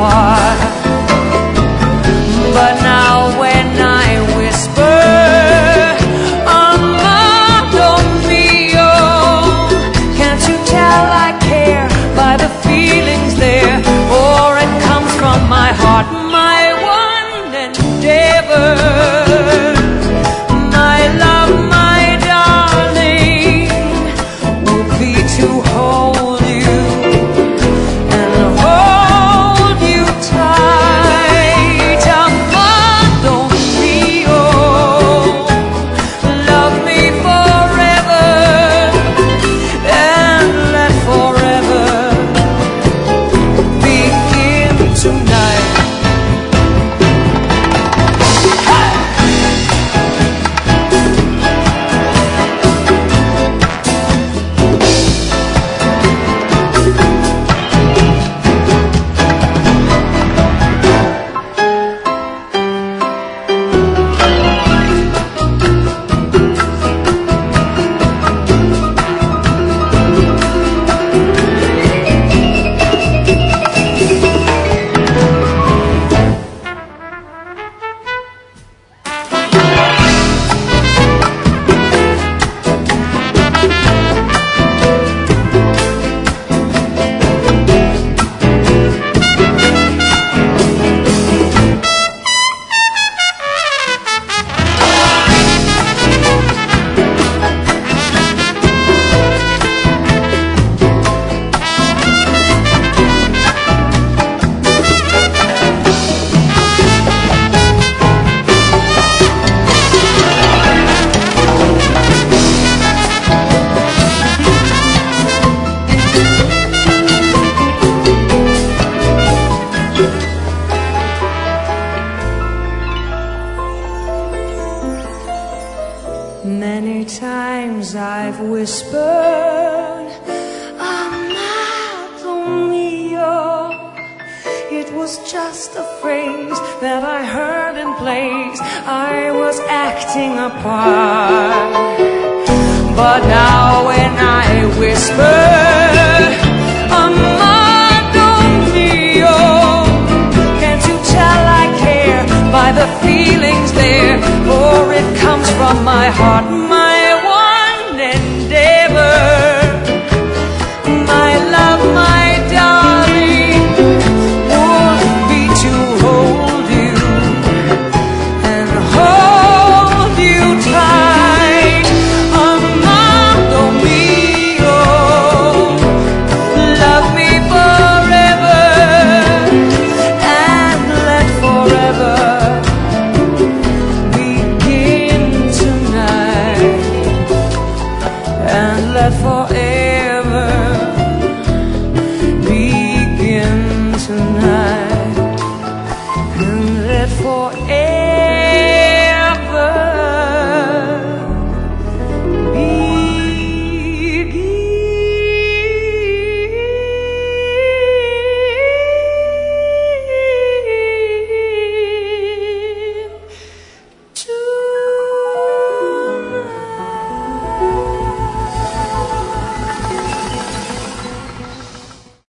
apart. But now when I whisper, amado mio, can't you tell I care by the feelings there? Or it comes from my heart, my one endeavor. My love, my darling, would be to hold you and hold you tight. Amado mio, love me forever and let forever begin tonight. Many times I've whispered, amado mio. It was just a phrase that I heard in place. I was acting a part. But now when I whisper, amado mio, can't you tell I care by the feelings there? For it comes from my heart,